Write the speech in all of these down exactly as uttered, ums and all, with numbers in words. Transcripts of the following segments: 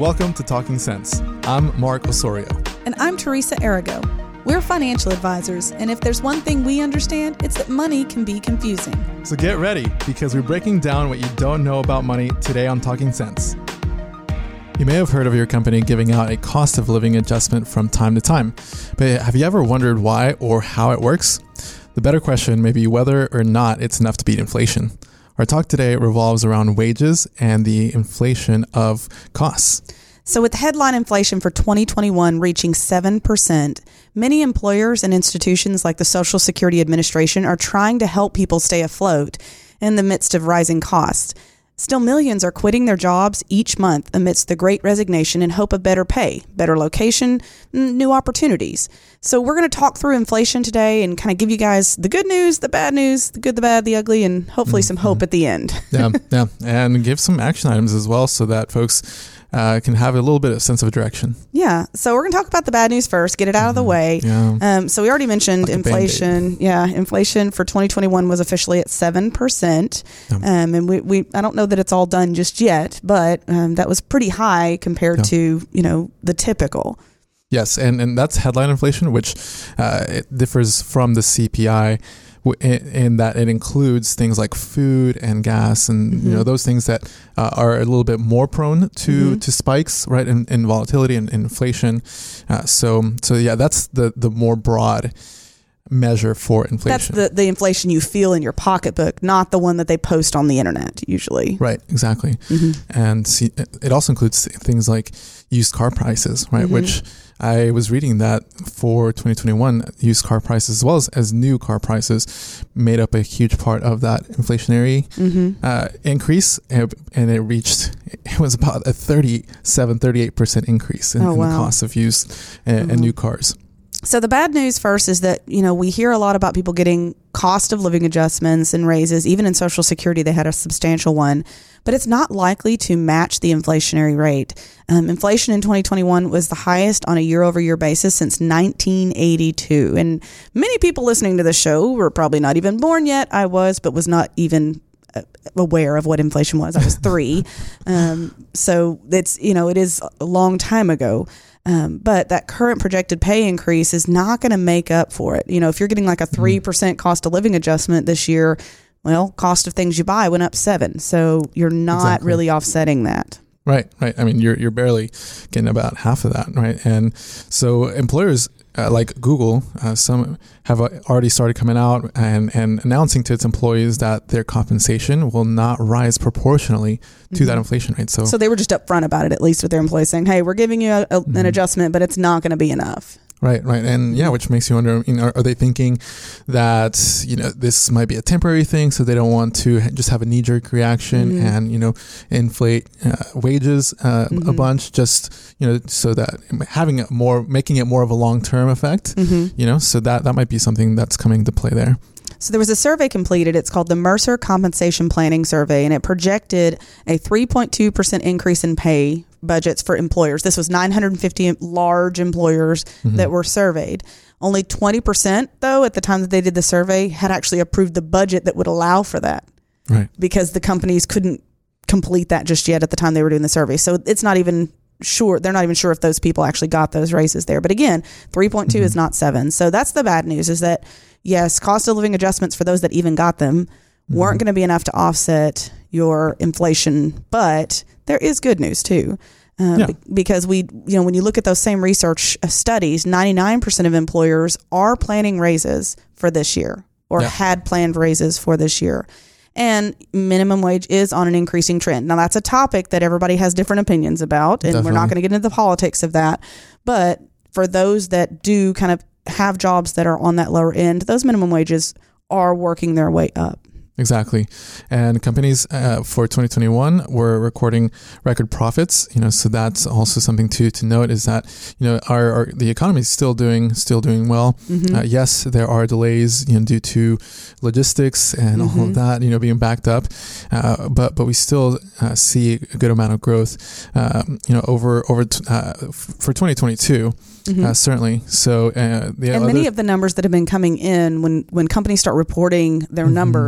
Welcome to Talking Sense. I'm Mark Osorio. And I'm Teresa Arago. We're financial advisors, and if there's one thing we understand, it's that money can be confusing. So get ready, because we're breaking down what you don't know about money today on Talking Sense. You may have heard of your company giving out a cost of living adjustment from time to time, but have you ever wondered why or how it works? The better question may be whether or not it's enough to beat inflation. Our talk today revolves around wages and the inflation of costs. So with headline inflation for twenty twenty-one reaching seven percent, many employers and institutions like the Social Security Administration are trying to help people stay afloat in the midst of rising costs. Still, millions are quitting their jobs each month amidst the Great Resignation in hope of better pay, better location, new opportunities. So we're going to talk through inflation today and kind of give you guys the good news, the bad news, the good, the bad, the ugly, and hopefully some hope at the end. yeah, yeah, and give some action items as well so that folks uh, can have a little bit of sense of direction. Yeah, so we're going to talk about the bad news first, get it out mm-hmm. of the way. Yeah. Um, so we already mentioned like inflation. Yeah, inflation for twenty twenty-one was officially at seven percent. Yeah. Um, and we, we, I don't know that it's all done just yet, but um, that was pretty high compared yeah. to, you know, the typical. Yes, and, and that's headline inflation, which uh, it differs from the C P I in, in that it includes things like food and gas and mm-hmm. you know those things that uh, are a little bit more prone to, mm-hmm. to spikes, right, in, in volatility and inflation. Uh, so so yeah, that's the, the more broad measure for inflation. That's the, the inflation you feel in your pocketbook, not the one that they post on the internet usually. Right, exactly. Mm-hmm. And see, it also includes things like used car prices, right, mm-hmm. which I was reading that for twenty twenty-one, used car prices as well as, as new car prices made up a huge part of that inflationary mm-hmm. uh, increase. And, and it reached, it was about a thirty-seven, thirty-eight percent increase in, oh, in wow. the cost of used and, mm-hmm. and new cars. So the bad news first is that, you know, we hear a lot about people getting cost of living adjustments and raises. Even in Social Security, they had a substantial one, but it's not likely to match the inflationary rate. Um, inflation in twenty twenty-one was the highest on a year over year basis since nineteen eighty-two. And many people listening to the show were probably not even born yet. I was, but was not even aware of what inflation was. I was three. um, so it's, you know, it is a long time ago. Um, but that current projected pay increase is not going to make up for it. You know, if you're getting like a three percent cost of living adjustment this year, well, cost of things you buy went up seven. So you're not exactly. really offsetting that. Right, right. I mean, you're you're barely getting about half of that, right? And so employers uh, like Google, uh, some have already started coming out and, and announcing to its employees that their compensation will not rise proportionally to mm-hmm. that inflation rate. So, so they were just upfront about it, at least with their employees, saying, "Hey, we're giving you a, a, mm-hmm. an adjustment, but it's not going to be enough." Right, right. And yeah, which makes you wonder, you know, are, are they thinking that, you know, this might be a temporary thing, so they don't want to just have a knee-jerk reaction mm-hmm. and, you know, inflate uh, wages uh, mm-hmm. a bunch, just, you know, so that having it more, making it more of a long-term effect, mm-hmm. you know, so that, that might be something that's coming to play there. So there was a survey completed. It's called the Mercer Compensation Planning Survey, and it projected a three point two percent increase in pay budgets for employers. This was nine hundred fifty large employers mm-hmm. that were surveyed. Only twenty percent, though, at the time that they did the survey, had actually approved the budget that would allow for that. Right. Because the companies couldn't complete that just yet at the time they were doing the survey. So it's not even sure. They're not even sure if those people actually got those raises there. But again, three point two mm-hmm. is not seven. So that's the bad news, is that yes, cost of living adjustments for those that even got them mm-hmm. weren't going to be enough to offset your inflation, but there is good news too. Uh, yeah. b- because we, you know, when you look at those same research uh, studies, ninety-nine percent of employers are planning raises for this year or yeah. had planned raises for this year. And minimum wage is on an increasing trend. Now, that's a topic that everybody has different opinions about, and Definitely. We're not going to get into the politics of that. But for those that do kind of have jobs that are on that lower end, those minimum wages are working their way up. Exactly. And companies uh, for twenty twenty-one were recording record profits, you know, so that's also something to to note, is that, you know, our, our the economy is still doing still doing well. Mm-hmm. Uh, yes, there are delays, you know, due to logistics and mm-hmm. all of that, you know, being backed up, uh, but but we still uh, see a good amount of growth, uh, you know, over over t- uh, f- for twenty twenty-two. Mm-hmm. Uh, certainly. So, uh, the and other, many of the numbers that have been coming in when, when companies start reporting their mm-hmm. numbers, many of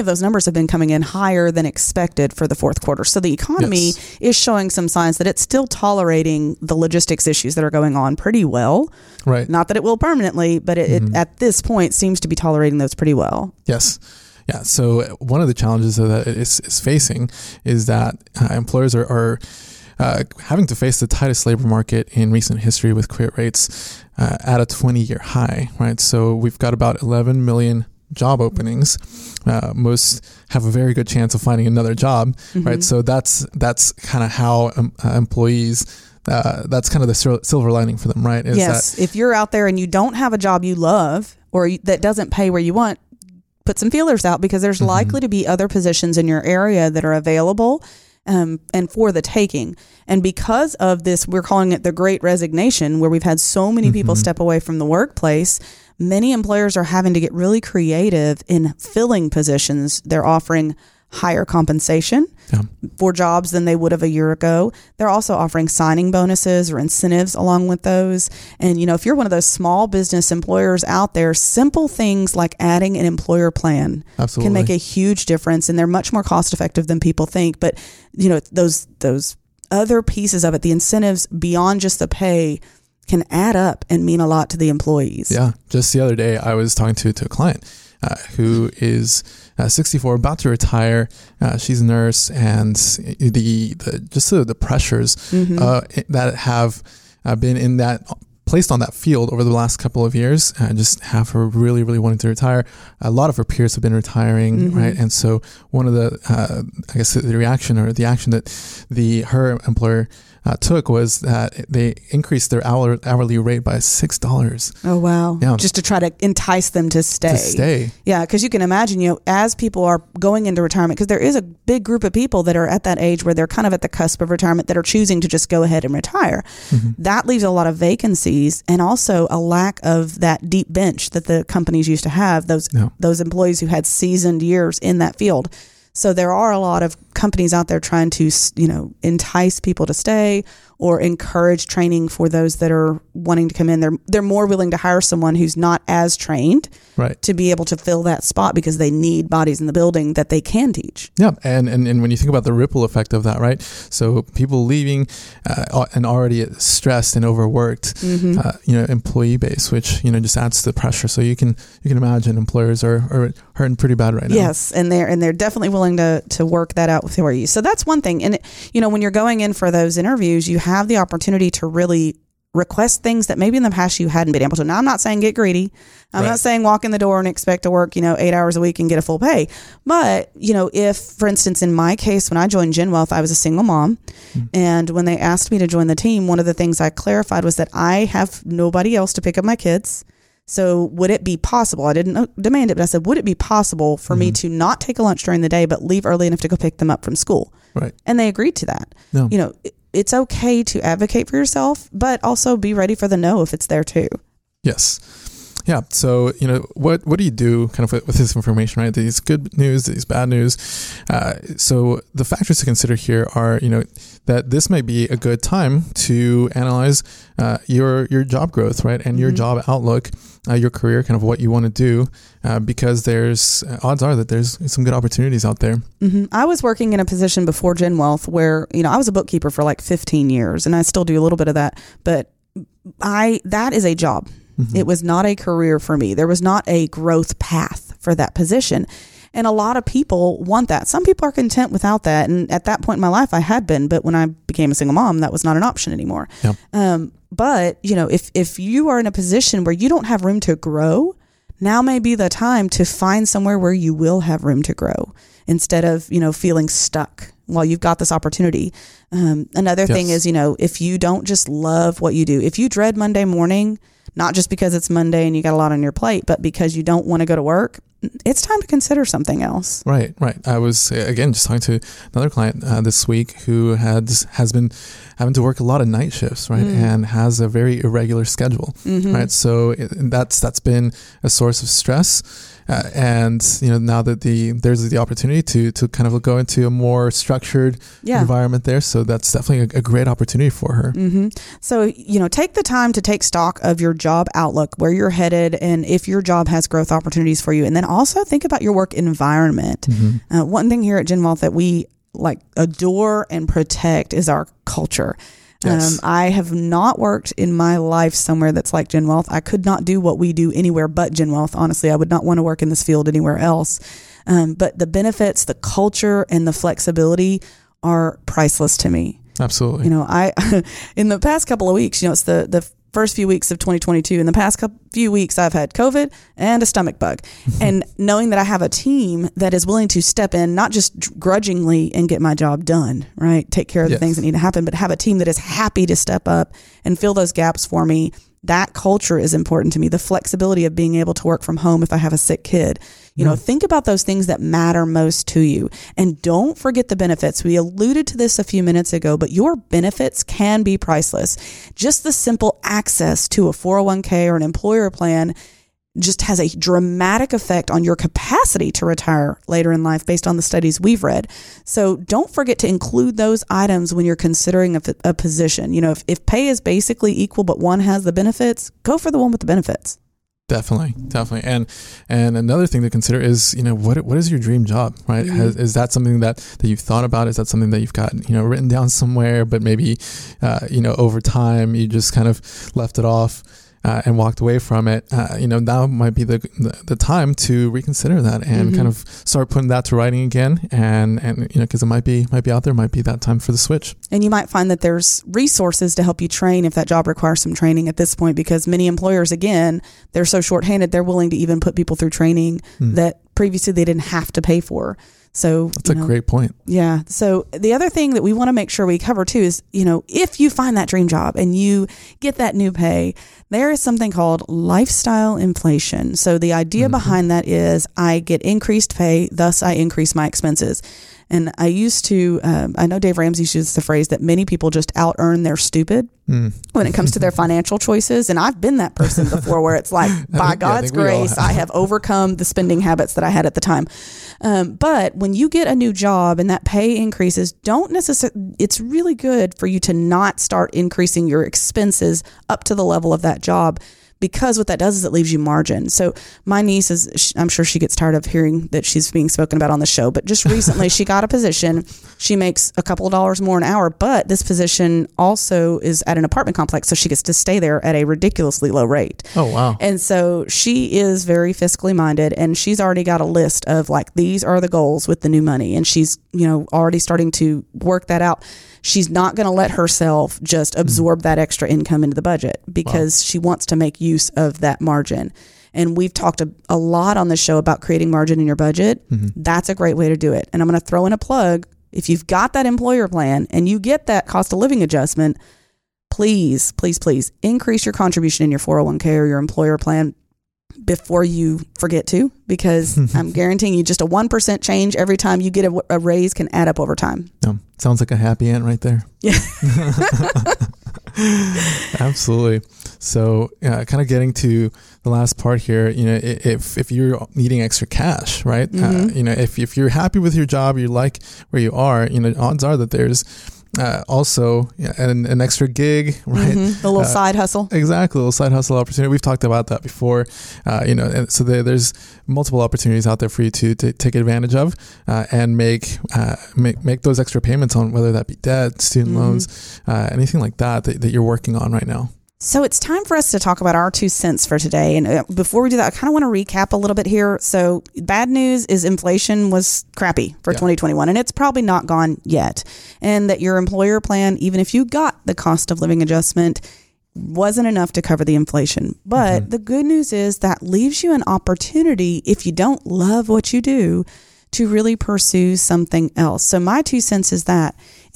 those numbers have been coming in higher than expected for the fourth quarter. So the economy yes. is showing some signs that it's still tolerating the logistics issues that are going on pretty well. Right. Not that it will permanently, but it, mm-hmm. it at this point seems to be tolerating those pretty well. Yes. Yeah. So one of the challenges that it is, is facing is that uh, employers are, are uh, having to face the tightest labor market in recent history with quit rates uh, at a twenty-year high, right? So we've got about eleven million job openings. Uh, most have a very good chance of finding another job, mm-hmm. right? So that's that's kind of how um, uh, employees, uh, that's kind of the sil- silver lining for them, right? Is yes. That, if you're out there and you don't have a job you love or you, that doesn't pay where you want, put some feelers out because there's mm-hmm. likely to be other positions in your area that are available um, and for the taking. And because of this, we're calling it the Great Resignation, where we've had so many mm-hmm. people step away from the workplace. Many employers are having to get really creative in filling positions. They're offering higher compensation yeah. for jobs than they would have a year ago. They're also offering signing bonuses or incentives along with those. And, you know, if you're one of those small business employers out there, simple things like adding an employer plan Absolutely. Can make a huge difference. And they're much more cost effective than people think. But, you know, those those other pieces of it, the incentives beyond just the pay, can add up and mean a lot to the employees. Yeah. Just the other day, I was talking to, to a client uh, who is uh, sixty-four, about to retire. Uh, she's a nurse, and the, the just the, the pressures mm-hmm. uh, that have uh, been in that placed on that field over the last couple of years, uh, just have her really, really wanting to retire. A lot of her peers have been retiring, mm-hmm. right? And so one of the, uh, I guess, the reaction or the action that the her employer Uh, took was that they increased their hour, hourly rate by six dollars. Oh, wow. Yeah. Just to try to entice them to stay. To stay. Yeah, because you can imagine, you know, as people are going into retirement, because there is a big group of people that are at that age where they're kind of at the cusp of retirement that are choosing to just go ahead and retire. Mm-hmm. That leaves a lot of vacancies and also a lack of that deep bench that the companies used to have, those no. those employees who had seasoned years in that field. So there are a lot of companies out there trying to, you know, entice people to stay or encourage training for those that are wanting to come in. They're they're more willing to hire someone who's not as trained right. to be able to fill that spot because they need bodies in the building that they can teach. Yeah, and, and, and when you think about the ripple effect of that, right? So people leaving uh, and already stressed and overworked, mm-hmm. uh, you know, employee base, which, you know, just adds to the pressure. So you can you can imagine employers are, are hurting pretty bad right now. Yes, and they're and they're definitely willing to to work that out for you. So that's one thing. And, it, you know, when you're going in for those interviews, you have the opportunity to really request things that maybe in the past you hadn't been able to. Now, I'm not saying get greedy. I'm right. not saying walk in the door and expect to work, you know, eight hours a week and get a full pay. But, you know, if, for instance, in my case, when I joined GenWealth, I was a single mom. Mm-hmm. And when they asked me to join the team, one of the things I clarified was that I have nobody else to pick up my kids. So would it be possible, I didn't demand it, but I said, would it be possible for mm-hmm. me to not take a lunch during the day, but leave early enough to go pick them up from school? Right. And they agreed to that. No. You know, it's okay to advocate for yourself, but also be ready for the no if it's there too. Yes. Yeah. So, you know, what, what do you do kind of with, with this information, right? These good news, these bad news. Uh, so the factors to consider here are, you know, that this may be a good time to analyze uh, your, your job growth, right? And your mm-hmm. job outlook, uh, your career, kind of what you want to do, uh, because there's uh, odds are that there's some good opportunities out there. Mm-hmm. I was working in a position before GenWealth where, you know, I was a bookkeeper for like fifteen years and I still do a little bit of that, but I, that is a job. Mm-hmm. It was not a career for me. There was not a growth path for that position. And a lot of people want that. Some people are content without that. And at that point in my life, I had been. But when I became a single mom, that was not an option anymore. Yep. Um, but, you know, if, if you are in a position where you don't have room to grow, now may be the time to find somewhere where you will have room to grow instead of, you know, feeling stuck while you've got this opportunity. Um, another yes. thing is, you know, if you don't just love what you do, if you dread Monday morning, not just because it's Monday and you got a lot on your plate, but because you don't want to go to work, it's time to consider something else. Right, right. I was, again, just talking to another client uh, this week who had, has been having to work a lot of night shifts, right? Mm. And has a very irregular schedule, mm-hmm. right? So it, that's that's been a source of stress. Uh, and you know, now that the there's the opportunity to to kind of go into a more structured yeah. environment there, so that's definitely a, a great opportunity for her. Mm-hmm. So you know, take the time to take stock of your job outlook, where you're headed, and if your job has growth opportunities for you, and then also think about your work environment. Mm-hmm. Uh, one thing here at GenWealth that we like adore and protect is our culture. Yes. Um, I have not worked in my life somewhere that's like GenWealth. I could not do what we do anywhere but GenWealth. Honestly, I would not want to work in this field anywhere else. Um, but the benefits, the culture, and the flexibility are priceless to me. Absolutely. You know, I in the past couple of weeks, you know, it's the the first few weeks of twenty twenty-two. In the past couple, few weeks, I've had COVID and a stomach bug. And knowing that I have a team that is willing to step in, not just grudgingly and get my job done, right? Take care of yes. the things that need to happen, but have a team that is happy to step up and fill those gaps for me. That culture is important to me. The flexibility of being able to work from home if I have a sick kid. You know, mm. think about those things that matter most to you. And don't forget the benefits. We alluded to this a few minutes ago, but your benefits can be priceless. Just the simple access to a four oh one k or an employer plan just has a dramatic effect on your capacity to retire later in life based on the studies we've read. So don't forget to include those items when you're considering a, a position. You know, if, if pay is basically equal, but one has the benefits, go for the one with the benefits. Definitely, definitely, and and another thing to consider is, you know, what what is your dream job, right? Mm-hmm. Has, is that something that, that you've thought about? Is that something that you've got, you know, written down somewhere, but maybe, uh, you know, over time you just kind of left it off uh, and walked away from it? Uh, you know, now might be the, the the time to reconsider that and mm-hmm. kind of start putting that to writing again, and and you know, because it might be might be out there, might be that time for the switch. And you might find that there's resources to help you train if that job requires some training at this point, because many employers, again, they're so shorthanded, they're willing to even put people through training mm. that previously they didn't have to pay for. So that's a know, great point. Yeah. So the other thing that we want to make sure we cover too is, you know, if you find that dream job and you get that new pay, there is something called lifestyle inflation. So the idea mm-hmm. behind that is I get increased pay, thus I increase my expenses. And I used to, um, I know Dave Ramsey uses the phrase that many people just out earn their stupid mm. when it comes to their financial choices. And I've been that person before where it's like, by God's grace, I have overcome the spending habits that I had at the time. Um, but when you get a new job and that pay increases, don't necessarily, it's really good for you to not start increasing your expenses up to the level of that job. Because what that does is it leaves you margin. So my niece is, I'm sure she gets tired of hearing that she's being spoken about on the show, but just recently she got a position. She makes a couple of dollars more an hour, but this position also is at an apartment complex. So she gets to stay there at a ridiculously low rate. Oh, wow. And so she is very fiscally minded, and she's already got a list of like, these are the goals with the new money. And she's, you know, already starting to work that out. She's not going to let herself just absorb mm. that extra income into the budget because wow. she wants to make use of that margin. And we've talked a, a lot on the show about creating margin in your budget. Mm-hmm. That's a great way to do it. And I'm going to throw in a plug. If you've got that employer plan and you get that cost of living adjustment, please, please, please increase your contribution in your four oh one k or your employer plan before you forget to, because I'm guaranteeing you just a one percent change every time you get a, a raise can add up over time. Yeah, sounds like a happy ant right there. Yeah. Absolutely. So uh, kind of getting to the last part here, you know, if if you're needing extra cash, right? Mm-hmm. Uh, you know, if, if you're happy with your job, you like where you are, you know, odds are that there's Uh, also, yeah, an, an extra gig, right? Mm-hmm. A little uh, side hustle. Exactly, a little side hustle opportunity. We've talked about that before. Uh, you know, and so there, there's multiple opportunities out there for you to, to take advantage of uh, and make uh, make make those extra payments on, whether that be debt, student mm-hmm. loans, uh, anything like that, that that you're working on right now. So it's time for us to talk about our two cents for today. And before we do that, I kind of want to recap a little bit here. So bad news is inflation was crappy for yeah. twenty twenty-one, and it's probably not gone yet. And that your employer plan, even if you got the cost of living adjustment, wasn't enough to cover the inflation. But mm-hmm. the good news is that leaves you an opportunity, if you don't love what you do, to really pursue something else. So my two cents is that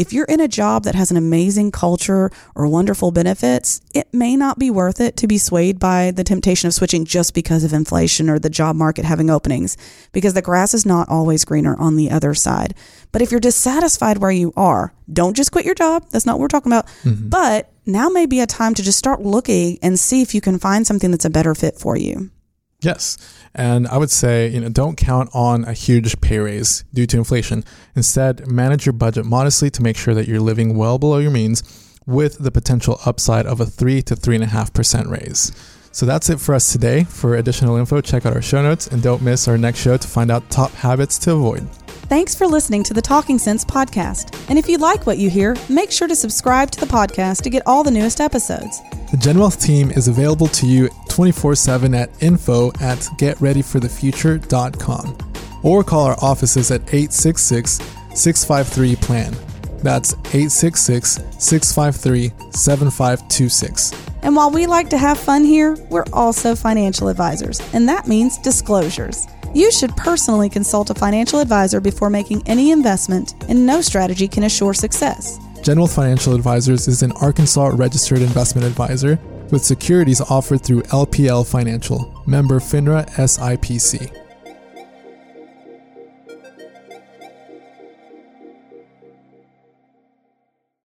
If you're in a job that has an amazing culture or wonderful benefits, it may not be worth it to be swayed by the temptation of switching just because of inflation or the job market having openings, because the grass is not always greener on the other side. But if you're dissatisfied where you are, don't just quit your job. That's not what we're talking about. Mm-hmm. But now may be a time to just start looking and see if you can find something that's a better fit for you. Yes. And I would say, you know, don't count on a huge pay raise due to inflation. Instead, manage your budget modestly to make sure that you're living well below your means with the potential upside of a three to three and a half percent raise. So that's it for us today. For additional info, check out our show notes and don't miss our next show to find out top habits to avoid. Thanks for listening to the Talking Sense podcast. And if you like what you hear, make sure to subscribe to the podcast to get all the newest episodes. The GenWealth team is available to you twenty-four seven at info at get ready for the future dot com or call our offices at eight six six, six five three, P L A N. That's eight six six, six five three, seven five two six. And while we like to have fun here, we're also financial advisors, and that means disclosures. You should personally consult a financial advisor before making any investment, and no strategy can assure success. GenWealth Financial Advisors is an Arkansas registered investment advisor with securities offered through L P L Financial, member FINRA S I P C.